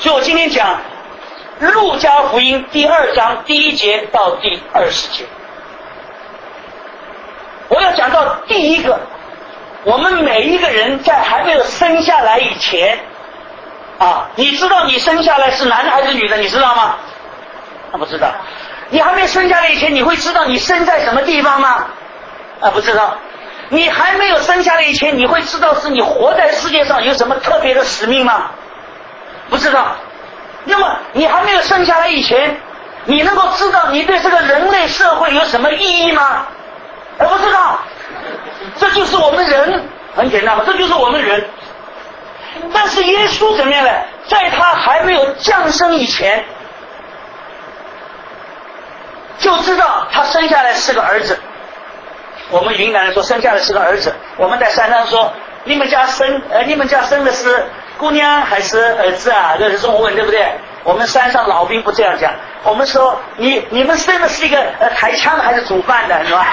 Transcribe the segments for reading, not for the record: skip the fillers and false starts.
所以我今天讲路加福音第2章第1节到第20节。我要讲到第一个，我们每一个人在还没有生下来以前你知道你生下来是男的还是女的，你知道吗？不知道。你还没生下来以前，你会知道你生在什么地方吗？不知道。你还没有生下来以前，你会知道是你活在世界上有什么特别的使命吗？不知道。那么你还没有生下来以前，你能够知道你对这个人类社会有什么意义吗？不知道。这就是我们人，很简单嘛，这就是我们人。但是耶稣怎么样呢？在他还没有降生以前，就知道他生下来是个儿子。我们云南人说生下来是个儿子，我们在山上说你们家生的是姑娘还是儿子啊？这是中文对不对？我们山上老兵不这样讲，我们说你们生的是一个抬枪的还是煮饭的，是吧？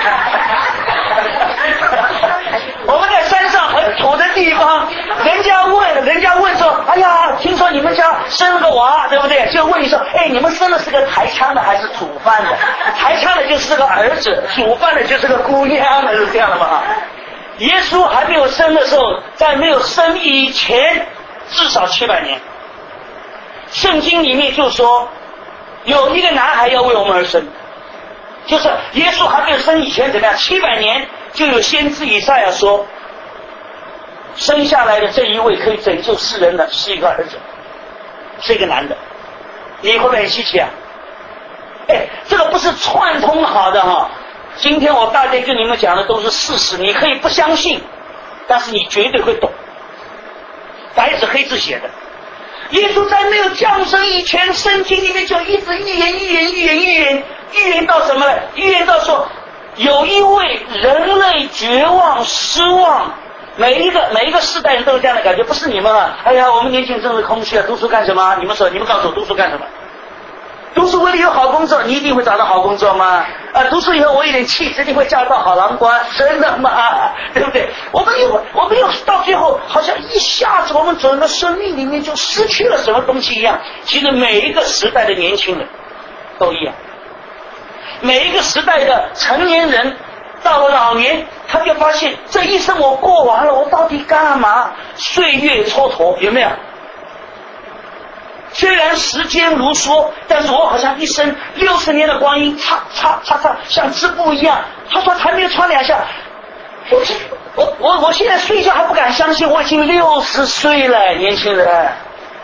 我们在山上很土的地方，人家问说，哎呀，听说你们家生了个娃，对不对？就问你说，你们生的是个抬枪的还是煮饭的？抬枪的就是个儿子，煮饭的就是个姑娘，是这样的吗？耶稣还没有生的时候，在没有生以前，至少700年。圣经里面就说，有一个男孩要为我们而生，就是耶稣还没有生以前怎么样？700年就有先知以赛亚说，生下来的这一位可以拯救世人的是一个儿子，是一个男的。你会不会很稀奇啊？这个不是串通好的哈。今天我大概跟你们讲的都是事实，你可以不相信，但是你绝对会懂，白纸黑字写的。耶稣在没有降生以前，圣经里面就一直预言到什么呢？预言到说，有一位人类绝望失望，每一个世代人都有这样的感觉，不是你们啊？哎呀，我们年轻人真是空虚啊，读书干什么？你们告诉我读书干什么？读书为了有好工作，你一定会找到好工作吗？读书以后我有点气质，一定会嫁到好郎官，真的吗？对不对？我们有到最后，好像一下子我们整个生命里面就失去了什么东西一样。其实每一个时代的年轻人都一样，每一个时代的成年人到了老年，他就发现这一生我过完了，我到底干嘛？岁月蹉跎，有没有？虽然时间如梭，但是我好像一生60年的光阴，擦，像织布一样。他说还没有穿2下，我现在睡觉还不敢相信，我已经60岁了，年轻人。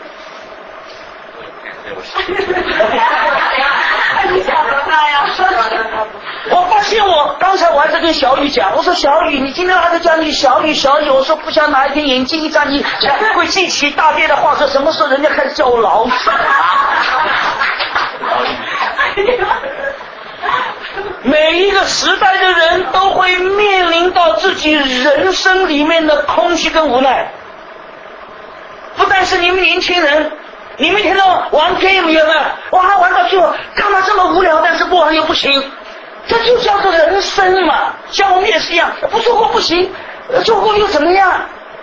你想多大呀？我发现刚才我还在跟小雨讲，我说小雨，你今天还在讲你小雨，我说不想哪一天眼睛一张，你会记起大爹的话，说什么时候人家开始叫我老鼠。每一个时代的人都会面临到自己人生里面的空虚跟无奈，不但是你们年轻人，你们一天到晚玩 game 有没有？哇，玩到最后干嘛这么无聊？但是不玩又不行，这就叫做人生嘛。像我们也是一样，不做过不行，做过又怎么样？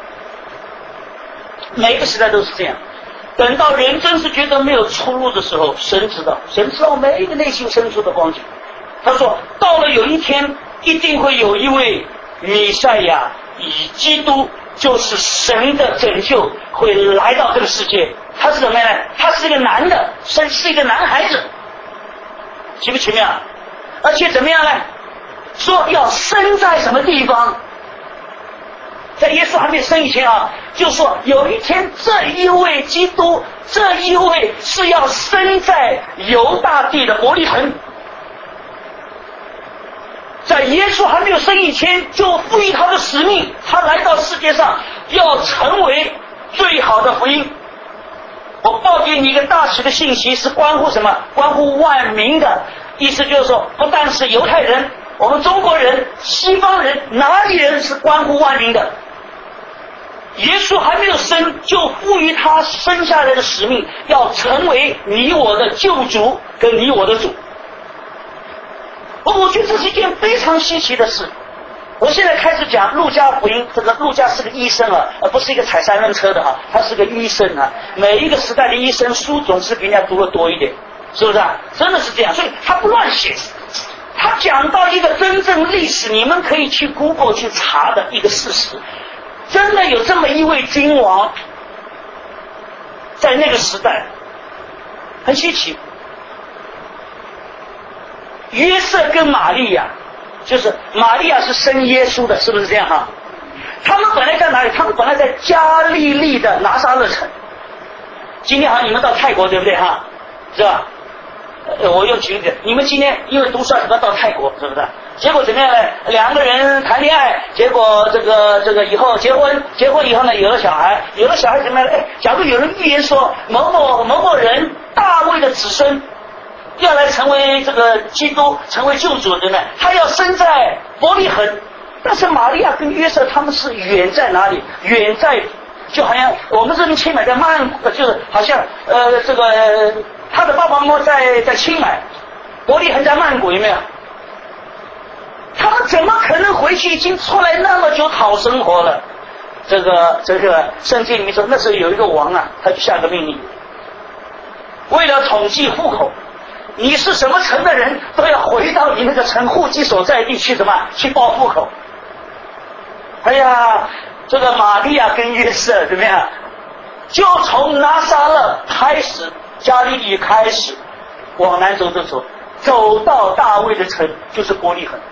每个时代都是这样。等到人真是觉得没有出路的时候，神知道每一个内心深处的光景。他说，到了有一天，一定会有一位弥赛亚，以基督就是神的拯救会来到这个世界。他是什么呢？他是一个男的，是一个男孩子，奇不奇妙？而且怎么样呢？说要生在什么地方？在耶稣还没生以前就说有一天这一位基督，这一位是要生在犹大地的伯利恒。在耶稣还没有生以前，就赋予他的使命，他来到世界上要成为最好的福音。我报给你一个大使的信息，是关乎什么？关乎万民的。意思就是说，不但是犹太人，我们中国人、西方人、哪里人，是关乎万民的。耶稣还没有生，就赋予他生下来的使命，要成为你我的救主跟你我的主。我觉得这是一件非常稀奇的事。 我现在开始讲路加福音，这个路加是个医生啊，而不是一个踩三轮车的哈，他是个医生啊。每一个时代的医生书总是比人家读的多一点，是不是啊？真的是这样，所以他不乱写。他讲到一个真正历史，你们可以去 Google 去查的一个事实，真的有这么一位君王，在那个时代很稀奇。约瑟跟玛利亚，就是玛利亚是生耶稣的，是不是这样哈？他们本来在哪里？他们本来在加利利的拿撒勒城。今天好像你们到泰国对不对哈？是吧？我又举例，你们今天因为读书要到泰国，是不是？结果怎么样呢？两个人谈恋爱，结果这个以后结婚以后呢，有了小孩怎么样？哎，假如有人预言说某某人大卫的子孙要来成为这个基督，成为救主的呢，他要生在伯利恒。但是玛利亚跟约瑟他们是远在哪里？远在，就好像我们这边清迈在曼谷，就是好像这个他的爸爸妈妈在清迈，伯利恒在曼谷，有没有？他们怎么可能回去？已经出来那么久讨生活了。这个圣经里面说，那时候有一个王啊，他就下个命令，为了统计户口，你是什么城的人都要回到你那个城户籍所在地去什么去报户口。哎呀，这个玛利亚跟约瑟怎么样？就从拿撒勒开始，加利利开始，往南走到大卫的城，就是伯利恒。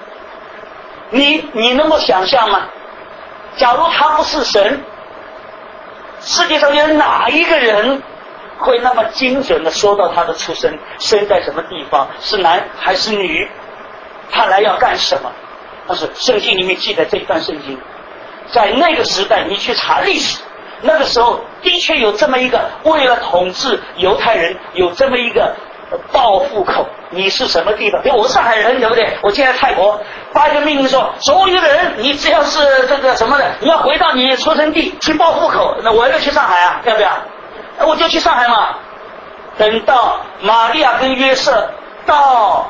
你能够想象吗？假如他不是神，世界上有哪一个人会那么精准的说到他的出生，生在什么地方，是男还是女，他来要干什么？但是圣经里面记载这一段圣经，在那个时代你去查历史，那个时候的确有这么一个为了统治犹太人有这么一个报户口，你是什么地方？比如我是上海人，对不对？我现在泰国发一个命令说，所有的人你只要是这个什么的，你要回到你出生地去报户口。那我要去上海啊，要不要？那我就去上海嘛。等到玛利亚跟约瑟到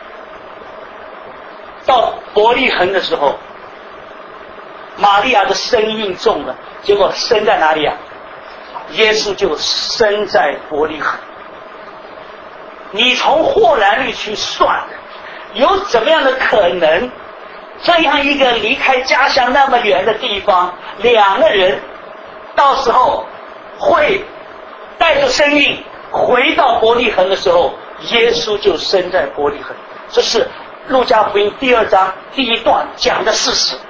伯利恒的时候，玛利亚的身孕重了，结果生在哪里啊？耶稣就生在伯利恒。你从霍兰率去算，有怎么样的可能？这样一个离开家乡那么远的地方，两个人到时候会带着身孕回到伯利恒的时候，耶稣就生在伯利恒。这是路加福音第2章第1段讲的事实，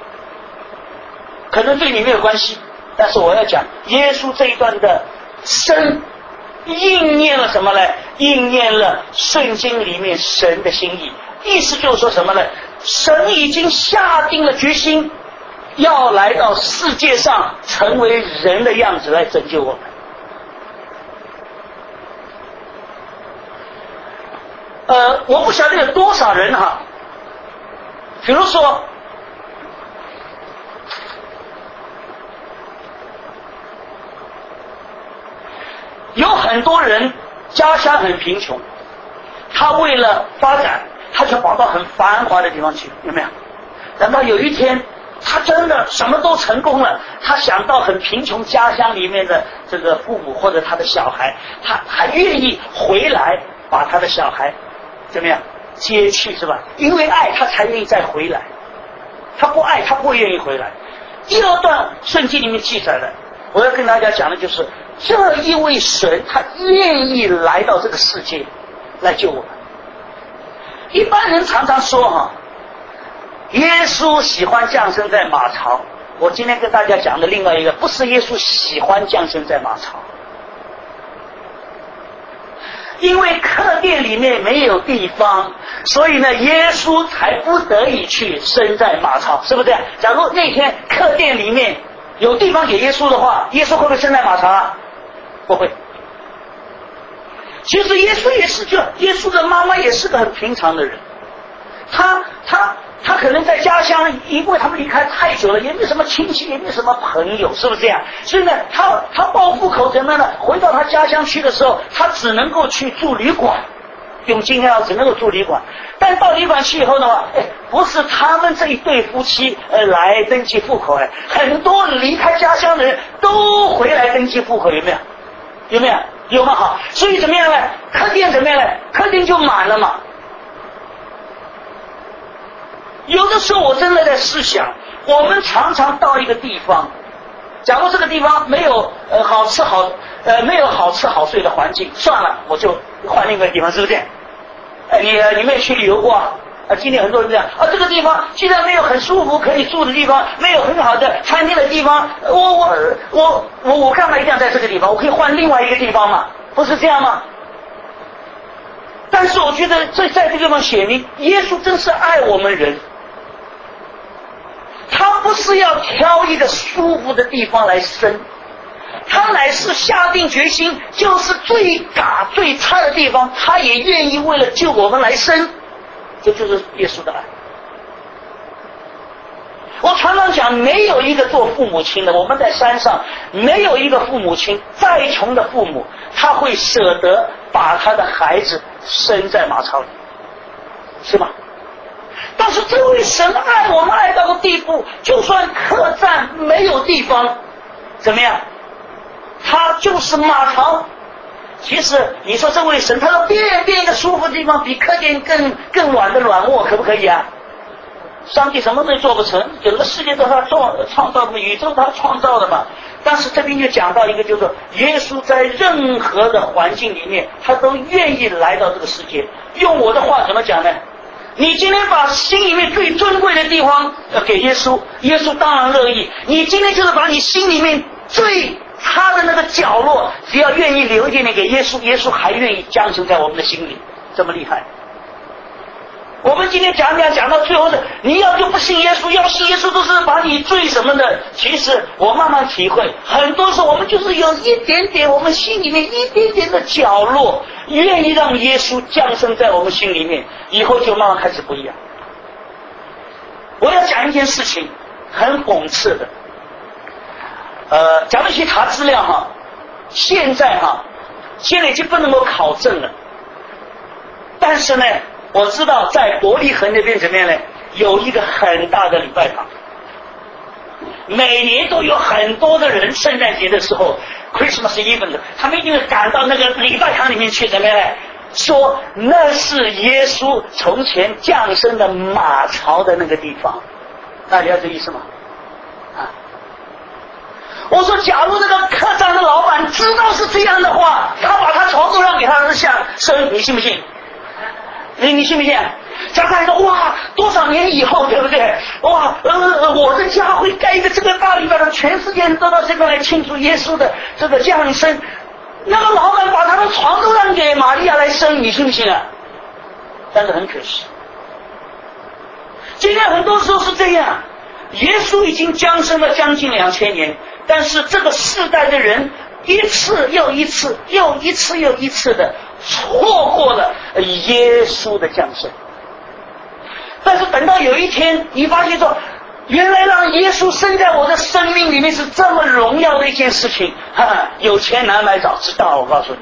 可能对你没有关系，但是我要讲耶稣这一段的生应验了什么呢？应验了圣经里面神的心意。意思就是说什么呢？神已经下定了决心，要来到世界上成为人的样子来拯救我们。我不晓得有多少人哈，比如说有很多人家乡很贫穷，他为了发展，他就跑到很繁华的地方去，有没有？等到有一天他真的什么都成功了，他想到很贫穷家乡里面的这个父母或者他的小孩，他还愿意回来把他的小孩怎么样接去，是吧？因为爱他才愿意再回来，他不爱他不会愿意回来。第2段圣经里面记载的，我要跟大家讲的就是这一位神他愿意来到这个世界来救我们。一般人常常说哈，耶稣喜欢降生在马槽。我今天跟大家讲的另外一个，不是耶稣喜欢降生在马槽，因为客店里面没有地方，所以呢，耶稣才不得已去生在马槽，是不是？假如那天客店里面有地方给耶稣的话，耶稣会不会生在马槽啊？不会。其实耶稣也是，就耶稣的妈妈也是个很平常的人，他可能在家乡，因为他们离开太久了，也没什么亲戚，也没什么朋友，是不是这样？所以呢，他报户口怎么样呢？回到他家乡去的时候，他只能够去住旅馆， 用金条只能够住旅馆。但到旅馆去以后的话，不是他们这一对夫妻来登记户口，很多离开家乡的人都回来登记户口，有没有？有没有？有吗？好，所以怎么样呢？客店怎么样呢？客店就满了嘛。有的时候我真的在思想，我们常常到一个地方，假如这个地方没有没有好吃好睡的环境，算了，我就换另一个地方，是不是？你们也去旅游过啊？今天很多人这样啊，这个地方既然没有很舒服可以住的地方，没有很好的餐厅的地方，我干嘛一定要在这个地方？我可以换另外一个地方嘛？不是这样吗？但是我觉得在这个地方写明，耶稣真是爱我们人。他不是要挑一个舒服的地方来生，他乃是下定决心，就是最嘎最差的地方，他也愿意为了救我们来生。这就是耶稣的爱。我常常讲，没有一个做父母亲的，我们在山上没有一个父母亲，再穷的父母，他会舍得把他的孩子生在马槽里，是吗？但是这位神爱我们爱到个地步，就算客栈没有地方，怎么样？他就是马槽。其实你说这位神，他说变一个舒服的地方，比客店更软的软卧，可不可以啊？上帝什么都做不成，整个世界都他创造的，宇宙他创造的嘛。但是这边就讲到一个，就是说耶稣在任何的环境里面，他都愿意来到这个世界。用我的话怎么讲呢？你今天把心里面最尊贵的地方给耶稣，耶稣当然乐意。你今天就是把你心里面最差的那个角落，只要愿意留一点点给耶稣，耶稣还愿意降生在我们的心里，这么厉害。我们今天讲到最后的，你要就不信耶稣，要信耶稣都是把你最什么的。其实我慢慢体会，很多时候我们就是有一点点，我们心里面一点点的角落，愿意让耶稣降生在我们心里面，以后就慢慢开始不一样。我要讲一件事情，很讽刺的。假如去查资料哈，现在已经不能够考证了。但是呢，我知道在伯利恒那边怎么样呢？有一个很大的礼拜堂，每年都有很多的人，圣诞节的时候 ，Christmas Eve， 他们一定会赶到那个礼拜堂里面去，怎么样呢？说那是耶稣从前降生的马槽的那个地方，大家这意思吗？我说，假如那个客栈的老板知道是这样的话，他把他床都让给他儿子生，你信不信？你信不信？假如他说哇，多少年以后，对不对？哇，我的家会盖一个这个大礼拜堂，全世界人都到这边来庆祝耶稣的这个降生。那个老板把他的床都让给玛利亚来生，你信不信啊？但是很可惜，今天很多时候是这样，耶稣已经降生了将近2000年。但是这个世代的人一次又一次的错过了耶稣的降生。但是等到有一天你发现说，原来让耶稣生在我的生命里面是这么荣耀的一件事情，有钱难买早知道，我告诉你，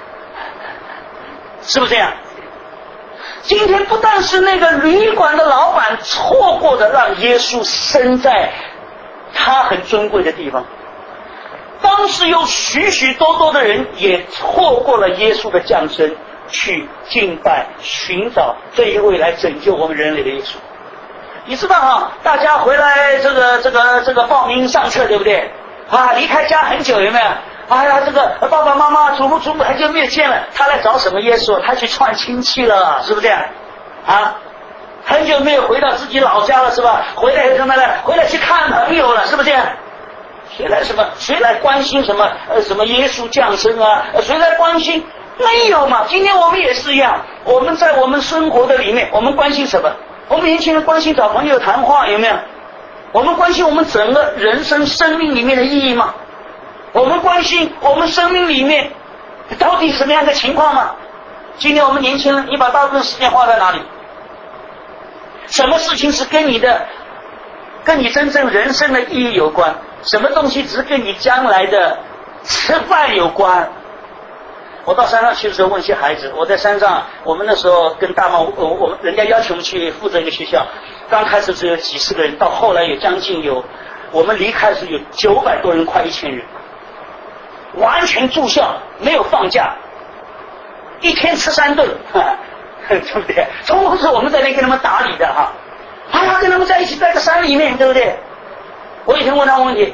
是不是这样？今天不但是那个旅馆的老板错过的让耶稣生在他很尊贵的地方，当时有许许多多的人也错过了耶稣的降生，去敬拜寻找这一位来拯救我们人类的耶稣。你知道大家回来这个报名上册，对不对？离开家很久，有没有？哎呀，这个爸爸妈妈祖父祖母很久没有见了，他来找什么耶稣？他去串亲戚了，是不是这样？很久没有回到自己老家了，是吧？回来什么呢？回来去看朋友了，是不是这样？谁来关心什么耶稣降生啊？谁来关心？没有嘛。今天我们也是一样，我们在我们生活的里面，我们关心什么？我们年轻人关心找朋友谈话，有没有？我们关心我们整个人生生命里面的意义吗？我们关心我们生命里面到底什么样的情况吗？今天我们年轻人，你把大部分时间花在哪里？什么事情是跟你真正人生的意义有关？什么东西只跟你将来的吃饭有关？ 我到山上去的时候问一些孩子，我在山上，我们那时候跟大茂，我们人家邀请我们去负责一个学校，刚开始只有几十个人，到后来有将近我们离开的时候有900多人，快1000人，完全住校，没有放假，一天吃3顿，对不对？从头是我们在那跟他们打理的哈，还要跟他们在一起在个山里面，对不对？我以前问他问题，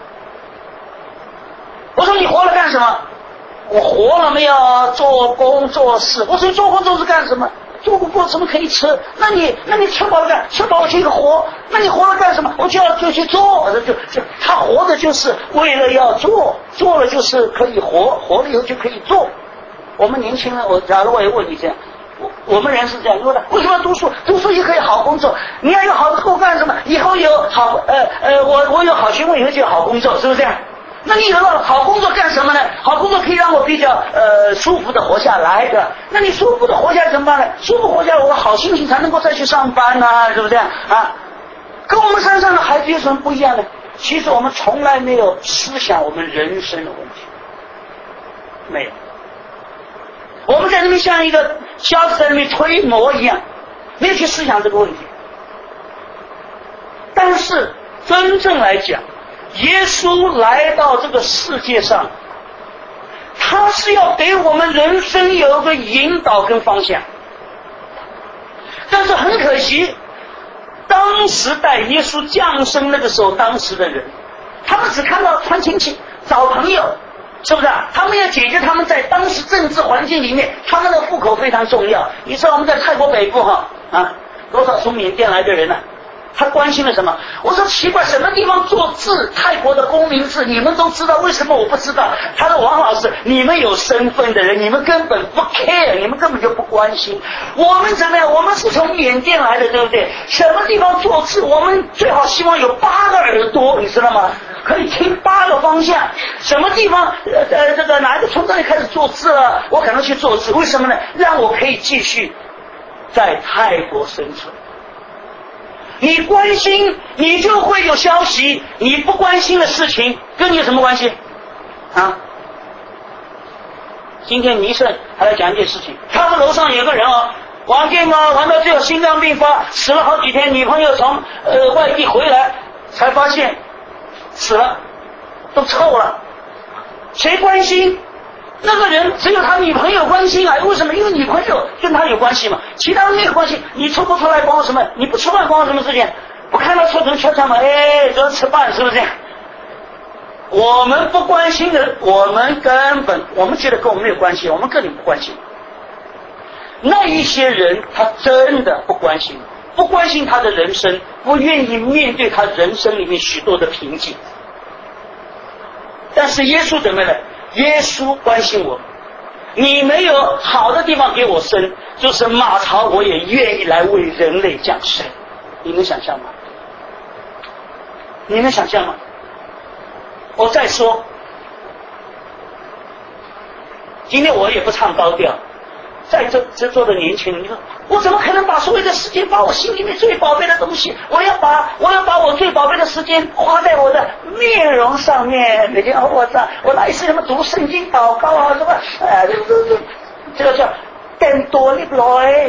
我说你活了干什么？我活了没有？做工做事。我说你做工做事干什么？做工做什么可以吃？那你吃饱了干？吃饱我就活。那你活了干什么？我就去做。我说就他活的就是为了要做，做了就是可以活，活了以后就可以做。我们年轻人，假如我也问你这样，我们人是这样说的：为什么读书？读书也可以好工作。你要有好的后干什么？以后有好我有好学问以后就有好工作，是不是这样？那你有了好工作干什么呢？好工作可以让我比较舒服的活下来的。那你舒服的活下来怎么办呢？舒服活下来，我好心情才能够再去上班啊，是不是这样啊？跟我们山上的孩子有什么不一样呢？其实我们从来没有思想我们人生的问题，没有。我们在那边像一个瞎子在那边推磨一样，没有去思想这个问题。但是真正来讲，耶稣来到这个世界上，他是要给我们人生有一个引导跟方向。但是很可惜，当时带耶稣降生那个时候，当时的人他们只看到串亲戚找朋友，是不是啊？他们要解决他们在当时政治环境里面他们的户口非常重要。你知道我们在泰国北部多少从缅甸来的人呢？他关心了什么？我说奇怪，什么地方做字？泰国的公民字你们都知道，为什么我不知道？他说王老师，你们有身份的人，你们根本不 care， 你们根本就不关心。我们怎么样？我们是从缅甸来的，对不对？什么地方做字？我们最好希望有8个耳朵，你知道吗？可以听8个方向。什么地方哪一个村庄里开始做字了？我可能去做字，为什么呢？让我可以继续在泰国生存。你关心，你就会有消息；你不关心的事情，跟你有什么关系？啊！今天尼胜还来讲一件事情，他的楼上有个人玩电脑玩到最后心脏病发，死了好几天，女朋友从外地回来，才发现死了，都臭了。谁关心？那个人只有他女朋友关心啊，为什么？因为女朋友跟他有关系嘛，其他人没有关系。你出不出来关我什么？你不吃饭关我什么事情？不看到臭成悄悄嘛，主要吃饭，是不是这样？我们不关心的，我们觉得跟我们没有关系，我们跟你不关心。那一些人他真的不关心，不关心他的人生，不愿意面对他人生里面许多的瓶颈。但是耶稣怎么呢？耶稣关心我，你没有好的地方给我生，就是马槽我也愿意来为人类降生。你能想象吗？你能想象吗？我再说，今天我也不唱高调，在这座的年轻人，你说我怎么可能把所有的时间，把我心里面最宝贝的东西，我要把我最宝贝的时间花在我的面容上面。每天我来一次什么读圣经祷告啊，什么这个叫更多เรียบร้อย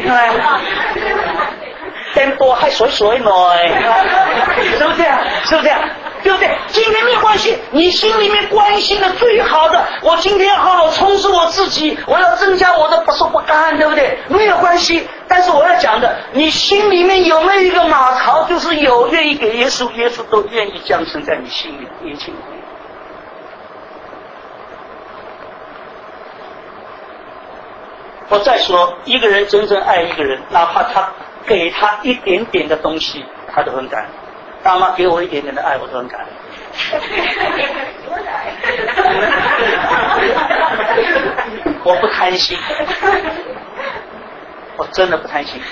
更多还水水หน่อย，是不是这样？是不是这样？对不对？今天没关系，你心里面关心的最好的，我今天要好好充实我自己，我要增加我的不受不干，对不对？没有关系。但是我要讲的，你心里面有没有一个马槽，就是有愿意给耶稣，耶稣都愿意降生在你心里，年轻人。我再说，一个人真正爱一个人，哪怕他给他一点点的东西，他都很感恩。大妈给我一点点的爱，我都很感恩。我不贪心，我真的不贪心。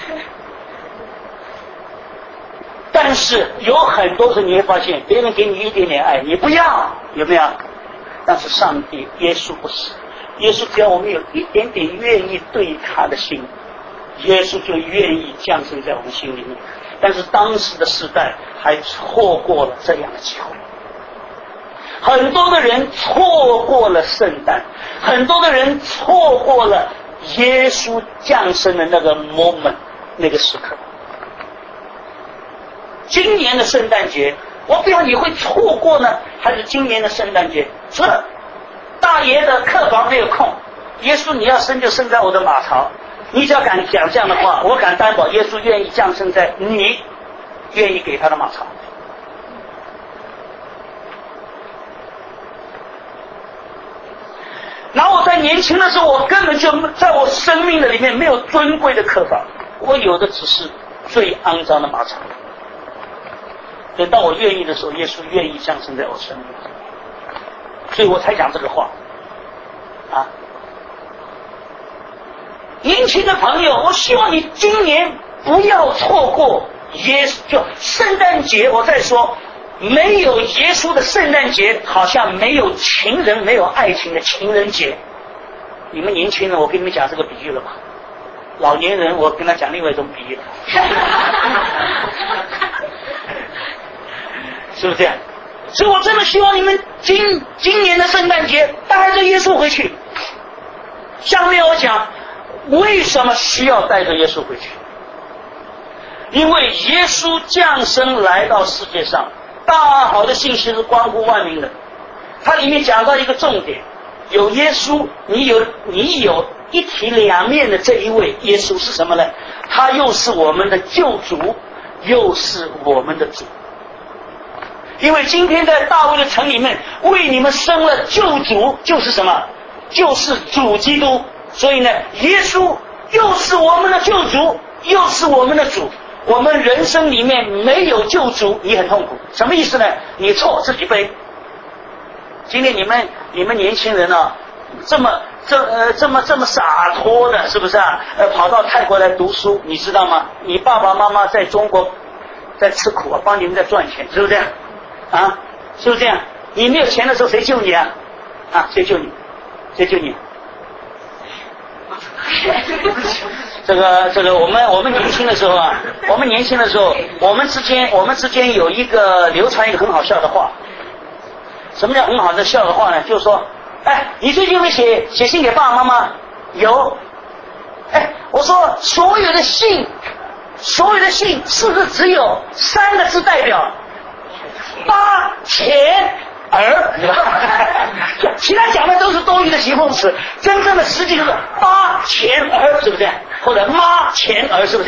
但是有很多时候你会发现，别人给你一点点爱，你不要，有没有？但是上帝、耶稣不是。耶稣只要我们有一点点愿意对他的心，耶稣就愿意降生在我们心里面。但是当时的时代还错过了这样的机会。 很多的人错过了圣诞，很多的人错过了耶稣降生的那个 moment， 那个时刻。今年的圣诞节，我不知道你会错过呢，还是今年的圣诞节？这大爷的客房没有空，耶稣你要生就生在我的马槽。你只要敢讲这样的话，我敢担保，耶稣愿意降生在你愿意给他的马槽。然后我在年轻的时候，我根本就在我生命的里面没有尊贵的客房，我有的只是最肮脏的马槽。等到我愿意的时候，耶稣愿意降生在我生命中，所以我才讲这个话啊。年轻的朋友，我希望你今年不要错过耶稣，就圣诞节。我再说，没有耶稣的圣诞节，好像没有情人、没有爱情的情人节。你们年轻人，我跟你们讲这个比喻了吧？老年人，我跟他讲另外一种比喻了。是不是这样？所以我真的希望你们今年的圣诞节带着耶稣回去。下面我讲为什么需要带着耶稣回去，因为耶稣降生来到世界上，大好的信息是关乎万民的。它里面讲到一个重点，有耶稣，你有一体两面的这一位耶稣是什么呢？他又是我们的救主，又是我们的主。因为今天在大卫的城里面为你们生了救主，就是什么？就是主基督。所以呢，耶稣又是我们的救主，又是我们的主。我们人生里面没有救主，你很痛苦。什么意思呢？你错自己背。今天你们年轻人啊，这么洒脱的，是不是啊？跑到泰国来读书，你知道吗？你爸爸妈妈在中国在吃苦啊，帮你们在赚钱，是不是这样？啊，是不是这样？你没有钱的时候，谁救你啊？啊，谁救你？谁救你？这个，我们年轻的时候啊，我们之间有一个流传一个很好笑的话。什么叫很好的笑的话呢？就是说，哎，你最近会写信给爸爸妈妈？有。哎，我说所有的信是不是只有3个字代表？八钱儿，对吧？其他讲的都是多余的形容词，真正的实际就是八钱儿，是不是？或者妈钱儿，是不是？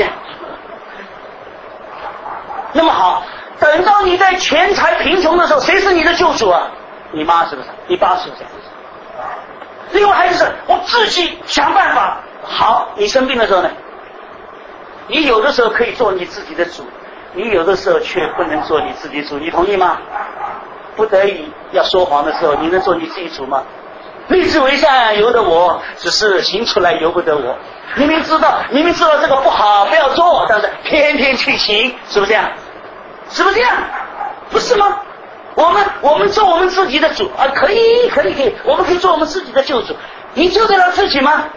那么好，等到你在钱财贫穷的时候，谁是你的救主啊？你妈是不是？你爸是不是？另外还是我自己想办法。好，你生病的时候呢？你有的时候可以做你自己的主，你有的时候却不能做你自己主，你同意吗？不得已要说谎的时候，你能做你自己主吗？立志为善由得我，只是行出来由不得我。明明知道这个不好，不要做，但是偏偏去行，是不是这样？是不是这样？不是吗？我们做我们自己的主啊，可以，我们可以做我们自己的救主。你救得了自己吗？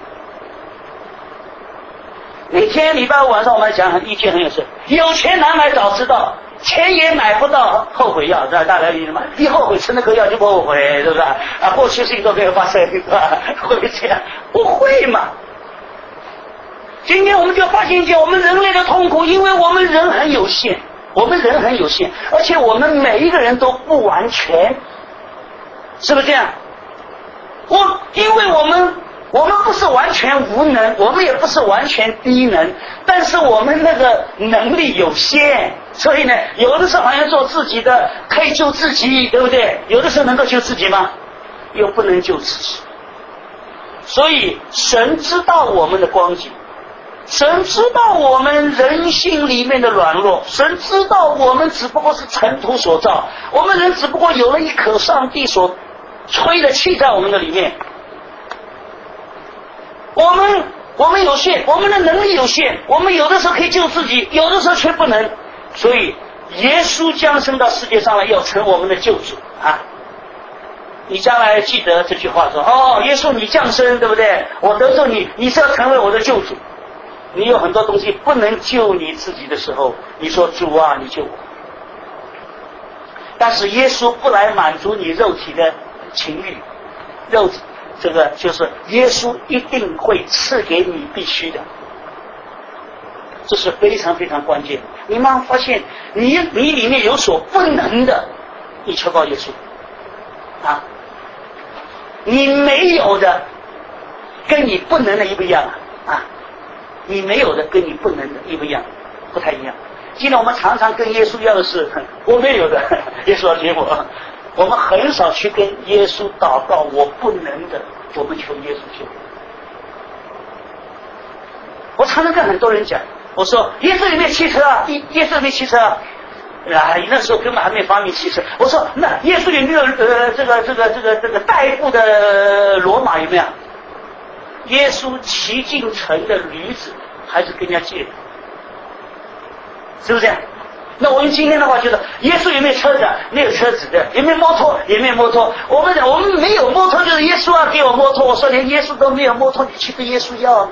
那天礼拜五晚上我们讲一件很有事，有钱难买早知道，钱也买不到后悔药，大家理解吗？一后悔吃那个药就不后悔，对不对？啊，过去事情都没有发生，是吧？会不会这样？不会嘛。今天我们就发现一件我们人类的痛苦，因为我们人很有限，而且我们每一个人都不完全，是不是这样？因为我们不是完全无能，我们也不是完全低能，但是我们那个能力有限，所以呢，有的时候好像做自己的可以救自己，对不对？有的时候能够救自己吗？又不能救自己。所以神知道我们的光景，神知道我们人性里面的软弱，神知道我们只不过是尘土所造，我们人只不过有了一颗上帝所吹的气在我们的里面。我们有限，我们的能力有限，我们有的时候可以救自己，有的时候却不能。所以耶稣降生到世界上来，要成我们的救主啊！你将来记得这句话说：哦，耶稣你降生，对不对？我得罪你，你是要成为我的救主。你有很多东西不能救你自己的时候，你说主啊，你救我。 但是耶稣不来满足你肉体的情欲，这个就是耶稣一定会赐给你必须的，这是非常非常关键。你慢慢发现你里面有所不能的，你求告耶稣啊，你没有的跟你不能的一不一样啊，你没有的跟你不能的一不一样，不太一样。今天我们常常跟耶稣要的是我没有的，耶稣要给我们很少去跟耶稣祷告我不能的，我们求耶稣救。我常常跟很多人讲，我说耶稣有没有汽车啊？耶稣有没有汽车啊？那时候根本还没发明汽车。我说那耶稣有没有这个代步的骡马有没有？耶稣骑进城的驴子还是跟人家借的，是不是？那我们今天的话就是，耶稣有没有车子？没有车子的。有没有摩托？也没有摩托。我们没有摩托，就是耶稣要给我摩托。我说连耶稣都没有摩托，你去跟耶稣要，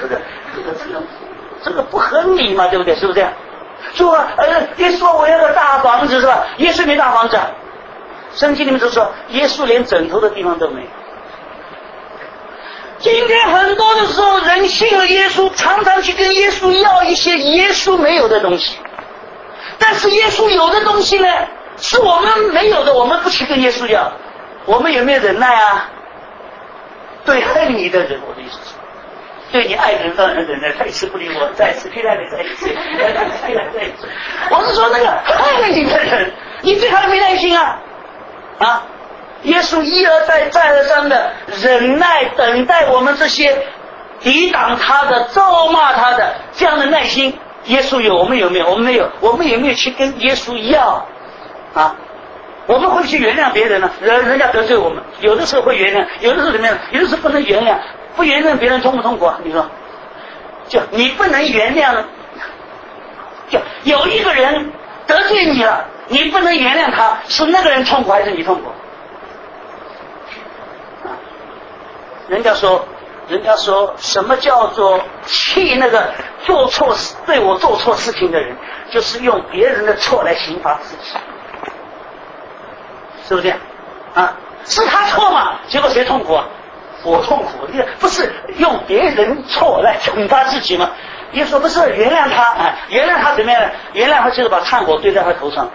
这个不合理嘛，对不对？是不是？说耶稣我要个大房子是吧？耶稣没大房子，圣经里面就说耶稣连枕头的地方都没有。今天很多的时候，人信了耶稣，常常去跟耶稣要一些耶稣没有的东西。但是耶稣有的东西呢，是我们没有的，我们不去跟耶稣要。我们有没有忍耐啊？对恨你的人，我的意思是，对你爱的人当然忍耐，他一次不理我，再次批判你，再一次，我是说那个恨你的人，你对他没耐心啊！啊！耶稣一而再再而三的忍耐等待我们这些抵挡他的咒骂他的这样的耐心，耶稣有，我们有没有？我们没有。我们有没有去跟耶稣要啊？我们会去原谅别人呢？人家得罪我们，有的时候会原谅，有的时候怎么样？有的时候不能原谅。不原谅别人痛不痛苦啊？你说，就你不能原谅，就有一个人得罪你了，你不能原谅他，是那个人痛苦还是你痛苦？人家说什么叫做气那个对我做错事情的人，就是用别人的错来刑罚自己，是不是？啊，是他错嘛？结果谁痛苦啊？我痛苦，不是用别人错来惩罚自己吗？耶稣不是原谅他，原谅他怎么样呢？原谅他就是把炭火堆在他头上，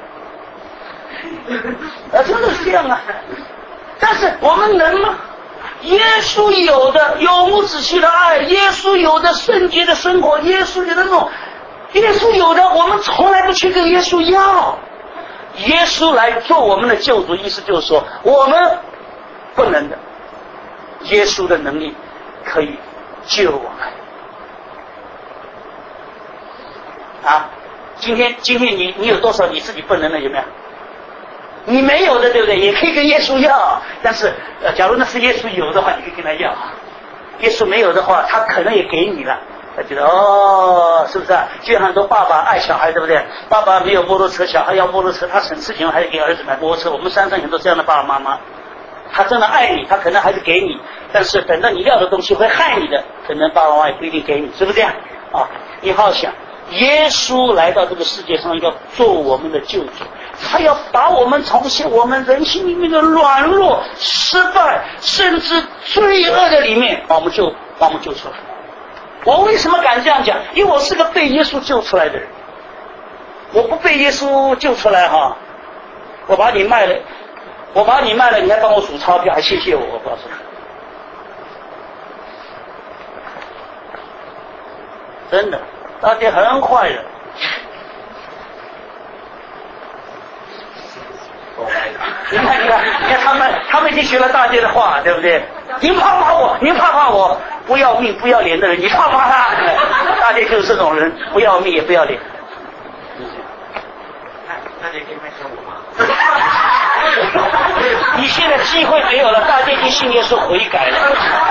真的是这样啊！但是我们能吗？耶稣有的永无止息的爱，耶稣有的圣洁的生活，耶稣有的那种，耶稣有的我们从来不去跟耶稣要，耶稣来做我们的救主，意思就是说我们不能的，耶稣的能力可以救我们啊！今天你有多少你自己不能的有没有？你没有的对不对？也可以跟耶稣要，但是假如那是耶稣有的话，你可以跟他要。耶稣没有的话，他可能也给你了。他觉得是不是啊？就像很多爸爸爱小孩，对不对？爸爸没有摩托车，小孩要摩托车，他省事情还是给儿子买摩托车。我们山上很多这样的爸爸妈妈，他真的爱你，他可能还是给你，但是等到你要的东西会害你的，可能爸爸妈妈也不一定给你，是不是这样？啊，你好好想，耶稣来到这个世界上要做我们的救主。他要把我们从我们人心里面的软弱、失败，甚至罪恶的里面，把我们救出来。我为什么敢这样讲？因为我是个被耶稣救出来的人。我不被耶稣救出来哈，我把你卖了，你还帮我数钞票，还谢谢我，我告诉你，真的，大家很坏的。你看他们已经学了大姐的话，对不对？您怕我，不要命不要脸的人，你怕他？大姐就是这种人，不要命也不要脸。大姐可以卖给我吗？你现在机会没有了，大姐已经信耶稣悔改了。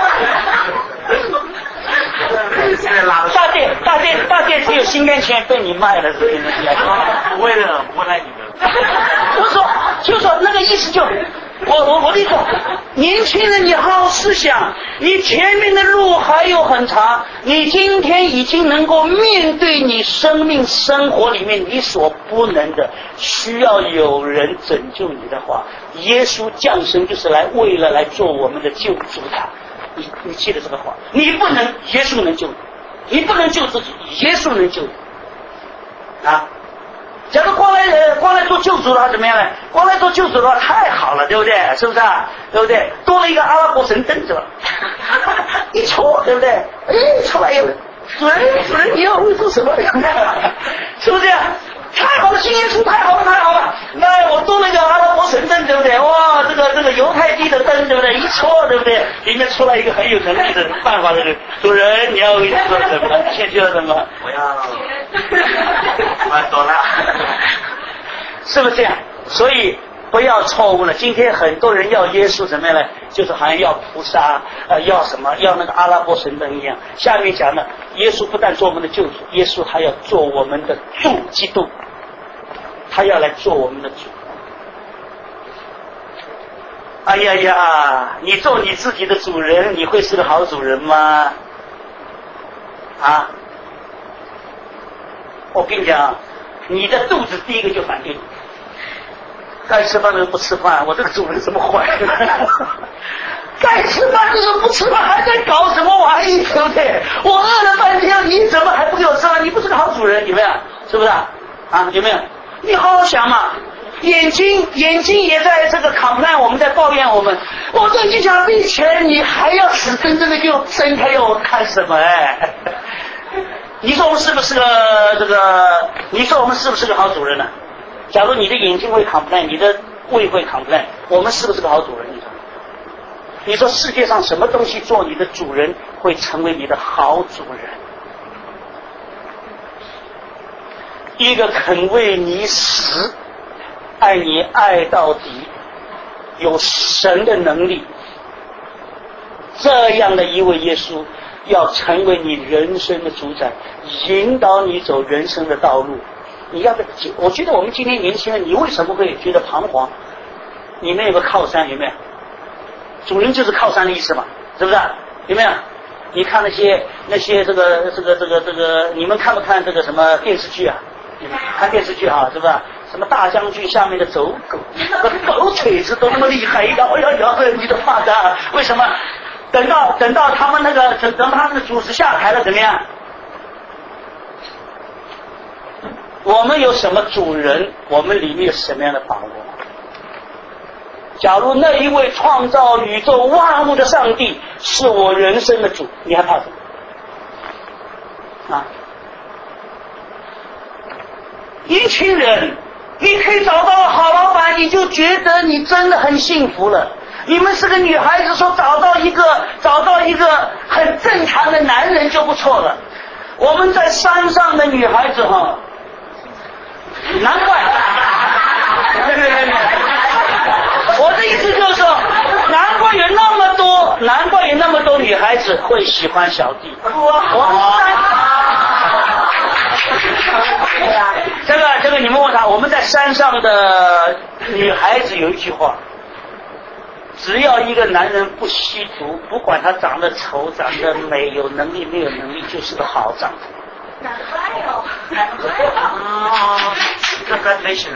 大姐只有心甘情愿被你卖了，是不是？不会的，不赖你的。就说那个意思我的意思，年轻人，你好好思想，你前面的路还有很长，你今天已经能够面对你生命生活里面你所不能的，需要有人拯救你的话，耶稣降生就是为了来做我们的救主的。你记得这个话，你不能，耶稣能救你，你不能救自己，耶稣能救你啊。假如光来做救主的话怎么样呢？光来做救主的话太好了，对不对？是不是啊？对不对？多了一个阿拉伯神灯是吧？一戳，对不对？哎，出来有主人，你要会做什么？是不是？太好了，信耶稣太好了，太好了！那我多了一个阿拉伯神灯，对不对？哇，这个犹太地的灯，对不对？一戳，对不对？里面出来一个很有能力的办法的人，主人，你要会做什么？先做什么？我懂了，是不是这样？所以不要错误了。今天很多人要耶稣什么样呢？就是好像要菩萨，要什么？要那个阿拉伯神灯一样。下面讲呢，耶稣不但做我们的救主，耶稣还要做我们的主基督，他要来做我们的主。哎呀呀，你做你自己的主人，你会是个好主人吗？啊？我跟你讲，你的肚子第一个就反对你。该吃饭的时候不吃饭，我这个主人怎么坏？该吃饭的时候不吃饭，还在搞什么玩意，对不对？我饿了半天，你怎么还不给我吃饭？你不是个好主人，有没有？是不是啊？有没有？你好好想嘛。眼睛也在这个complain，我们在抱怨我们。我都已经想闭起来，你还要死睁睁的就睁开要我看什么？哎，你说我们是不是你说我们是不是个好主人呢？假如你的眼睛会complain，你的胃会complain，我们是不是个好主人？你说世界上什么东西做你的主人会成为你的好主人？一个肯为你死，爱你爱到底，有神的能力，这样的一位耶稣要成为你人生的主宰，引导你走人生的道路。你要不，我觉得我们今天年轻人，你为什么会觉得彷徨？你们有个靠山，有没有？主人就是靠山的意思嘛，是不是？有没有？你看那些这个，你们看不看这个什么电视剧啊？看电视剧啊，是不是？什么大将军下面的走狗，狗腿子都那么厉害，摇你的发的，为什么？等到他们等他们的主子下台了，怎么样？我们有什么主人？我们里面有什么样的把握？假如那一位创造宇宙万物的上帝是我人生的主，你还怕什么？啊！年轻人，你可以找到好老板，你就觉得你真的很幸福了。你们是个女孩子，说找到一个很正常的男人就不错了。我们在山上的女孩子哈，难怪。我的意思就是说，难怪有那么多女孩子会喜欢小弟。这个你们问他，我们在山上的女孩子有一句话，只要一个男人不吸毒，不管他长得丑长得美，有能力没有能力，就是个好丈夫。难怪哦。Congratulations。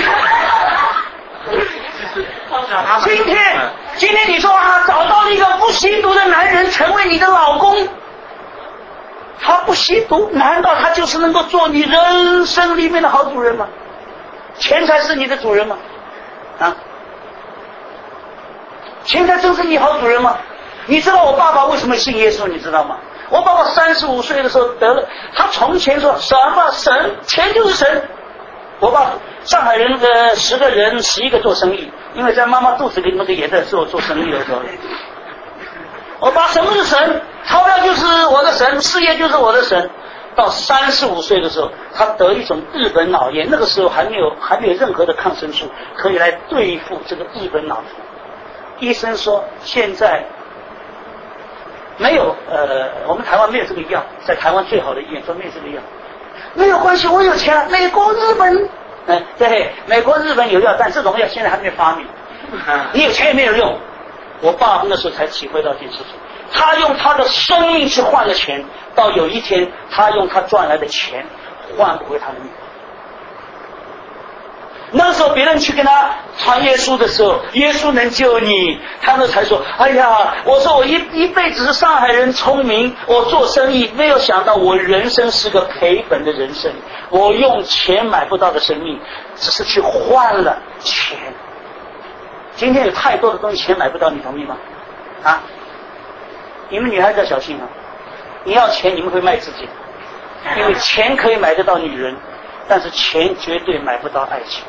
今天你说找到了一个不吸毒的男人成为你的老公，他不吸毒，难道他就是能够做你人生里面的好主人吗？钱财是你的主人吗？钱财真是你好主人吗？你知道我爸爸为什么信耶稣，你知道吗？我爸爸35岁的时候得了，他从前说什么神，钱就是神。我爸上海人10个人11个做生意，因为在妈妈肚子里也在做生意的时候。我爸什么是神？钞票就是我的神，事业就是我的神。到35岁的时候，他得一种日本脑炎，那个时候还没有任何的抗生素可以来对付这个日本脑炎。医生说现在没有我们台湾没有这个药，在台湾最好的医院说没有这个药。没有关系，我有钱。美国日本对，美国日本有药，但这种药现在还没发明。 你有钱也没有用。我爸那时候才体会到这件事情，他用他的生命去换了钱，到有一天他用他赚来的钱换不回他的命。那时候别人去跟他传耶稣的时候，耶稣能救你，他们才说，哎呀，我说我一辈子是上海人，聪明，我做生意，没有想到我人生是个赔本的人生，我用钱买不到的生命，只是去换了钱。今天有太多的东西钱买不到，你同意吗？啊，你们女孩子要小心啊！你要钱，你们会卖自己，因为钱可以买得到女人，但是钱绝对买不到爱情。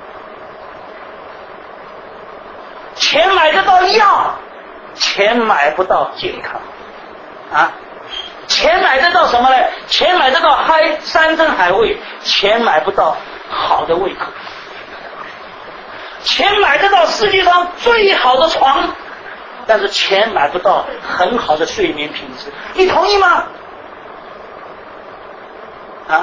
钱买得到药，钱买不到健康，啊，钱买得到什么呢？钱买得到山珍海味，钱买不到好的胃口。钱买得到世界上最好的床，但是钱买不到很好的睡眠品质。你同意吗？啊？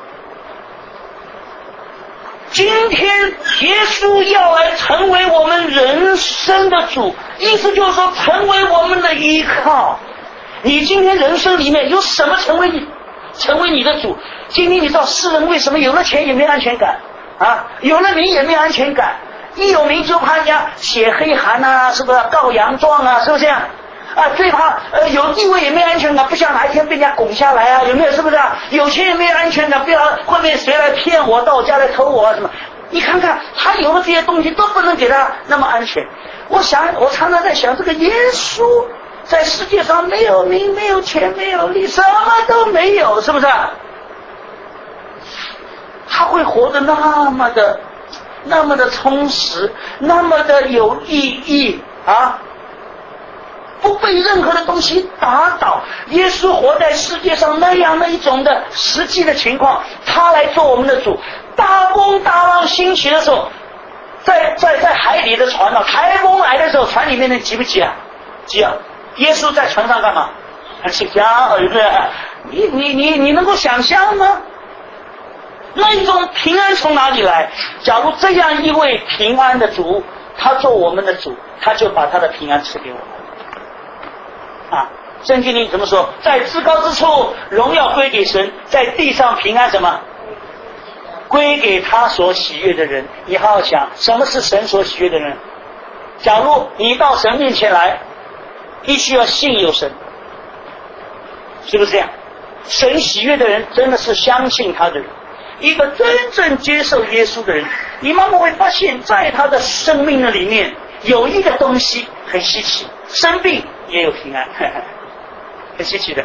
今天耶稣要来成为我们人生的主，意思就是说成为我们的依靠。你今天人生里面有什么成为你的主？今天你知道世人为什么有了钱也没安全感啊，有了名也没安全感，一有名就怕人家写黑函啊，是不是告洋状啊，是不是啊？最怕有地位也没安全感，不想哪一天被人家拱下来啊，有没有？是不是啊？有钱也没有安全感，不要后面谁来骗我，到我家来偷我啊什么？你看看他有了这些东西都不能给他那么安全。我常常在想，这个耶稣在世界上没有名，没有钱，没有利，什么都没有，是不是啊？他会活得那么的充实，那么的有意义啊！不被任何的东西打倒。耶稣活在世界上那样的一种的实际的情况，他来做我们的主。大风大浪兴起的时候，在海里的船啊，台风来的时候，船里面人急不急啊？急啊！耶稣在船上干嘛？睡觉，是不是？你能够想象吗？那一种平安从哪里来？假如这样一位平安的主，他做我们的主，他就把他的平安赐给我们。啊，圣经里怎么说？在至高之处荣耀归给神，在地上平安什么？归给他所喜悦的人。你好好想，什么是神所喜悦的人？假如你到神面前来，必须要信有神，是不是这样？神喜悦的人真的是相信他的人，一个真正接受耶稣的人，你慢慢会发现在他的生命的里面有一个东西很稀奇，生病也有平安，很稀奇的。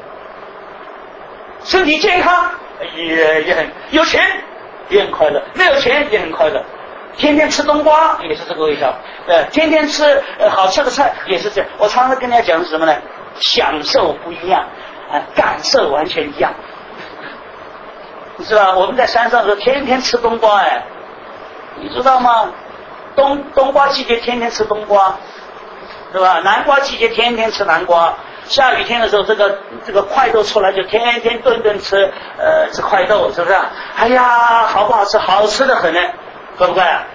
身体健康也很有钱，也很快乐；没有钱也很快乐。天天吃冬瓜也是这个味道，天天吃好吃的菜也是这样。我常常跟大家讲什么呢？享受不一样，感受完全一样。你知道我们在山上的时候天天吃冬瓜，你知道吗？冬瓜季节天天吃冬瓜，是吧？南瓜季节天天吃南瓜，下雨天的时候这个快豆出来就天天顿吃快豆，是不是？哎呀，好不好吃？好吃的很呢，乖不乖啊？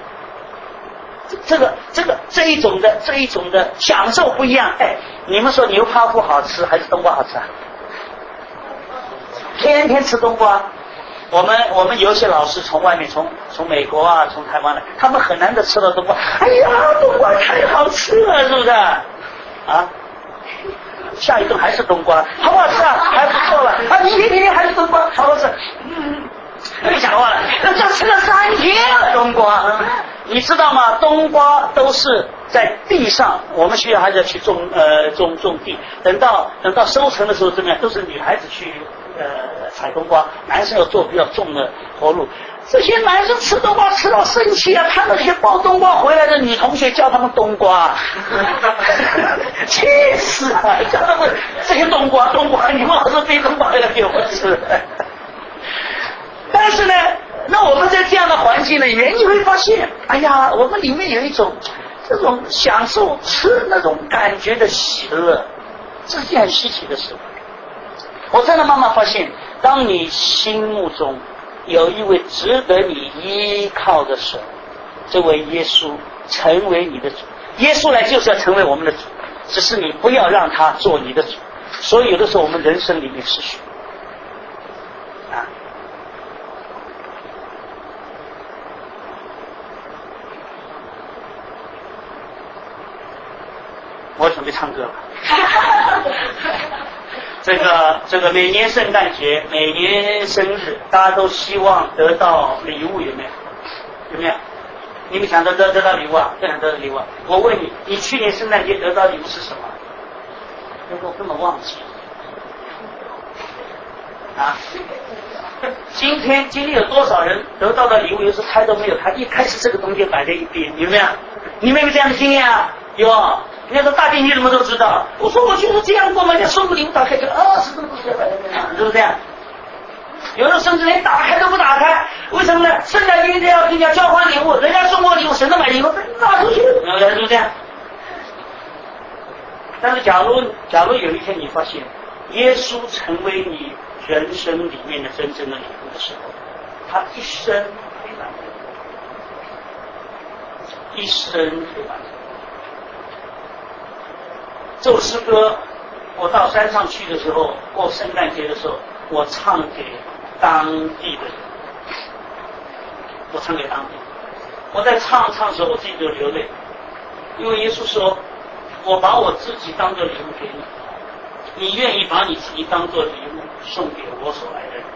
这一种的享受不一样。你们说牛泡芙好吃还是冬瓜好吃啊？天天吃冬瓜。我们有些老师从外面从美国啊，从台湾来，他们很难得吃到冬瓜。哎呀，冬瓜太好吃了，是不是？啊，下一顿还是冬瓜，好不好吃啊？还不错了。明天还是冬瓜，好不好吃？不讲话了，这吃了3天了冬瓜。你知道吗？冬瓜都是在地上，我们学校还是要去种地。等到收成的时候，怎么样？都是女孩子去采冬瓜，男生要做比较重的活路。这些男生吃冬瓜吃到生气啊，看到那些抱冬瓜回来的女同学叫他们冬瓜，气死了！叫他们这些冬瓜，你们老是背冬瓜回来给我吃。但是呢，那我们在这样的环境里面，你会发现，哎呀，我们里面有一种这种享受吃那种感觉的喜乐，这是件很稀奇的事。我真的慢慢发现，当你心目中有一位值得你依靠的神，这位耶稣成为你的主。耶稣来就是要成为我们的主，只是你不要让他做你的主。所以有的时候我们人生里面失去啊。我准备唱歌了。这个每年圣诞节、每年生日，大家都希望得到礼物，有没有？有没有？你们想得到礼物啊？不想得到礼物啊？我问你，你去年圣诞节得到礼物是什么？我根本忘记啊！今天有多少人得到的礼物，有时猜都没有猜，一开始这个东西摆在一边，有没有？你们有没有这样的经验啊？有。人家说大弟你怎么都知道？我说我就是这样过嘛，人家送个礼物打开就是这么东西摆在那上，是不是这样？有的甚至连打开都不打开，为什么呢？圣诞节要跟人家交换礼物，人家送我礼物，省得买礼物，拿出去，是不是这样？但是假如有一天你发现，耶稣成为你人生里面的真正的礼物的时候，他一生陪伴你，一生陪伴你。这首诗歌，我到山上去的时候，过圣诞节的时候，我唱给当地的人，我唱给当地。我在唱的时候，我自己就流泪，因为耶稣说：“我把我自己当作礼物给你，你愿意把你自己当作礼物送给我所爱的人。”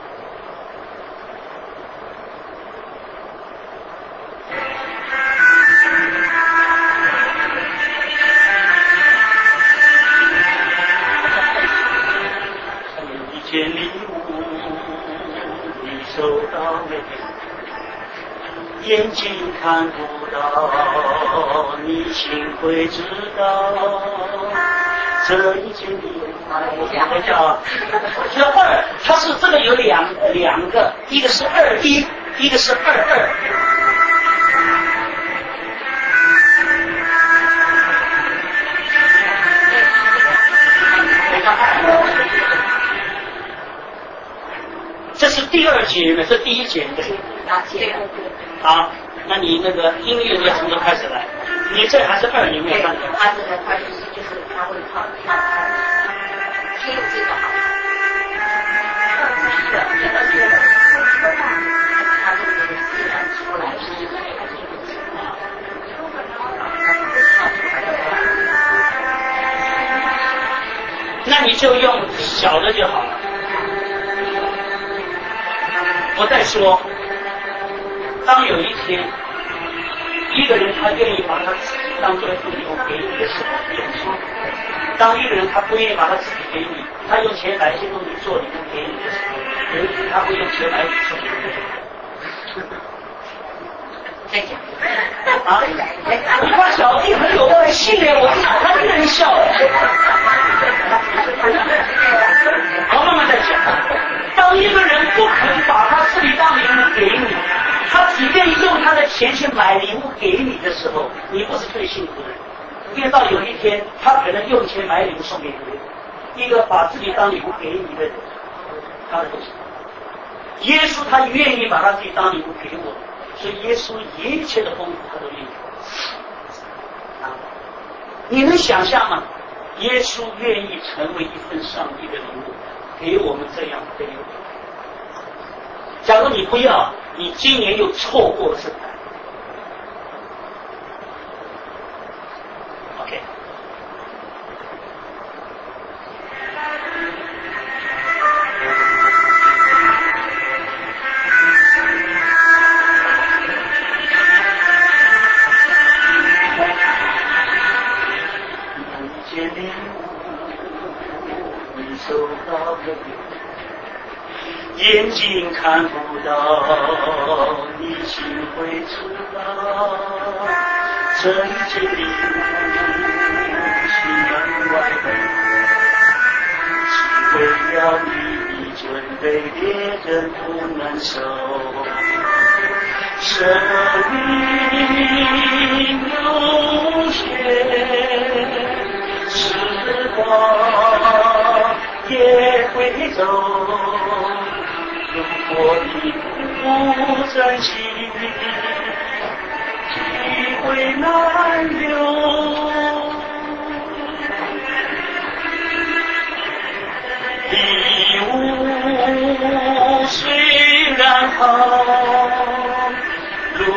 一件礼物，你收到没？眼睛看不到，你心会知道。这一件礼物，等一下啊，这二，它是这个有两个，一个是21，一个是22。这是第二节呢，这第一节的。好，那你那个音乐你要从头开始来。你这还是2，你没有看到？ 他这个他就是他会跳，只有这个好。他这个自然出来是那你就用小的就好了。我再说，当有一天，一个人他愿意把他自己当作礼物给你的时候，当一个人他不愿意把他自己给你，他用钱买一些东西做礼物给你的时候，有一天他会用钱买你送礼物。 再讲啊！你把小弟很有耐心的，我他一个人笑了。好，慢慢再讲。当一个人不肯把他自己当礼物给你，他只愿意用他的钱去买礼物给你的时候，你不是最幸福的人。因为到有一天，他可能用钱买礼物送给你，一个把自己当礼物给你的人，他的不行。耶稣他愿意把他自己当礼物给我，所以耶稣一切的丰富他都愿意。啊，你能想象吗？耶稣愿意成为一份上帝的礼物，给我们这样的礼物。假如你不要，你今年又错过了圣诞。OK。眼睛看不到，你心会知道，这一件礼物是门外的，是为了你准备，别人不能收。生命有限，时光也会走。如果你不珍惜，机会难留。礼物虽然好，如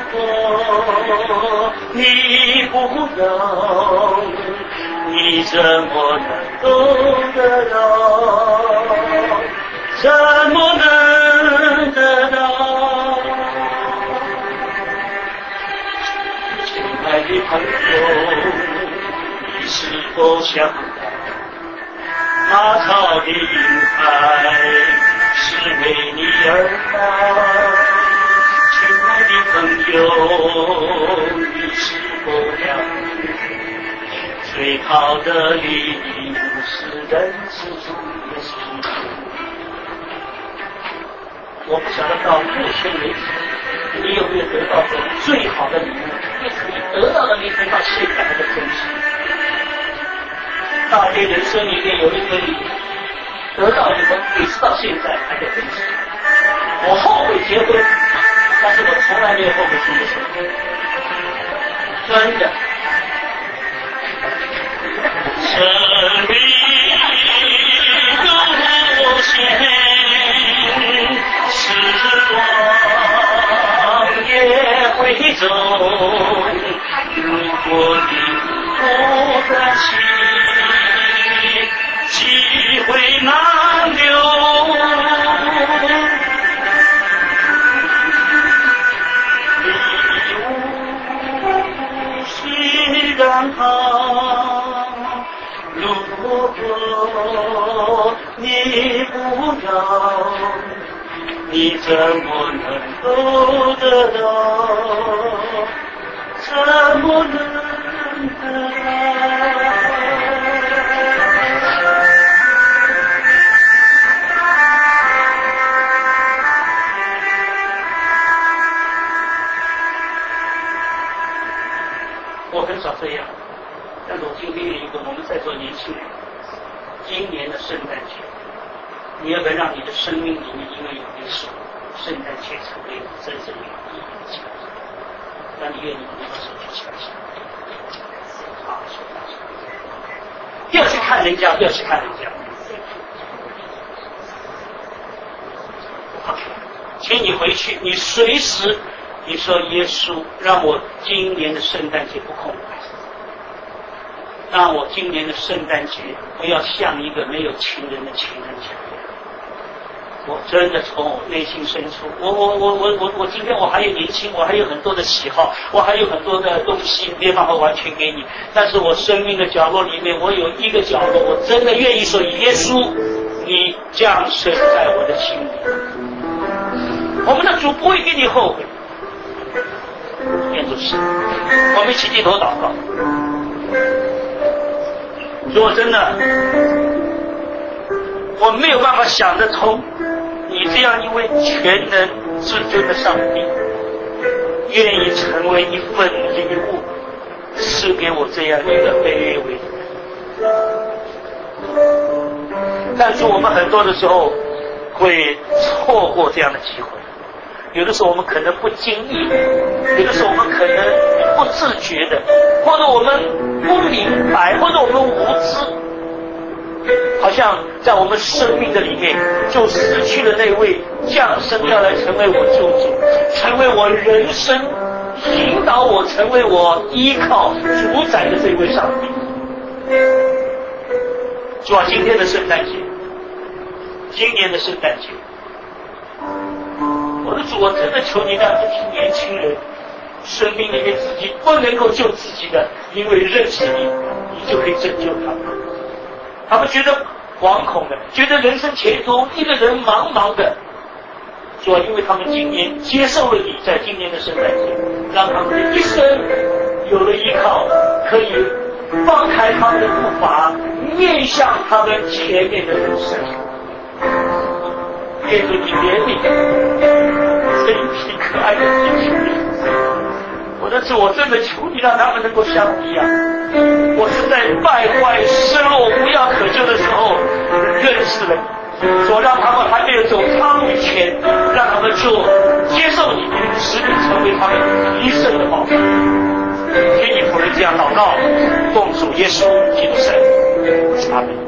果你不要，你怎么能够得到？怎么能得到？亲爱的朋友，你是否想到马槽的云海是为你而来？亲爱的朋友，你是否了解最好的礼物是认识主耶稣？我不晓得到目前为止，你有没有得到过最好的礼物？也是你得到的礼物到现在还在珍惜。大概人生里面有一个礼物，得到以后也是到现在还在珍惜。我后悔结婚，但是我从来没有后悔结婚，真的。生命有限，时光也会走。如果你不甘心，机会难留。礼物虽然好，如果你不要，你怎么能够得到？怎么能得到？我很少这样，但是我今天有一个我们在座年轻人，今年的圣诞节，你要不要让你的生命里面因为有耶稣，圣诞节成为真正有意义的节日？那你愿意拿手去想想？好，不要去看人家，不要去看人家。请你回去，你随时你说耶稣，让我今年的圣诞节不空白，让我今年的圣诞节不要像一个没有情人的情人节。我真的从我内心深处，我今天我还有年轻，我还有很多的喜好，我还有很多的东西没办法完全给你，但是我生命的角落里面，我有一个角落，我真的愿意说，耶稣，你降生在我的心里。我们的主不会给你后悔。愿主是，我们一起低头祷告。如果真的我没有办法想得通，你这样一位全能至尊的上帝，愿意成为一份礼物，赐给我这样一个卑微的人。但是我们很多的时候会错过这样的机会。有的时候我们可能不经意的，有的时候我们可能不自觉的，或者我们不明白，或者我们无知，好像在我们生命的里面就失去了那位降生要来成为我救主，成为我人生引导我，成为我依靠主宰的这位上帝。主啊，今天的圣诞节，今年的圣诞节，我的主，我真的求你让这些年轻人生命里面自己不能够救自己的，因为认识你，你就可以拯救他们。他们觉得惶恐的，觉得人生前途一个人茫茫的。主啊，因为他们今年接受了你，在今年的圣诞节，让他们的一生有了依靠，可以放开他们的步伐，面向他们前面的人生。愿主你怜悯这一批可爱的年轻人。我的主，我真的求你让他们能够像你一样，我是在败坏、失落、无药可救的时候认识了你，所让他们还没有走岔路前，让他们就接受你，使你成为他们一生的保障。 告，奉主耶稣基督神，阿门。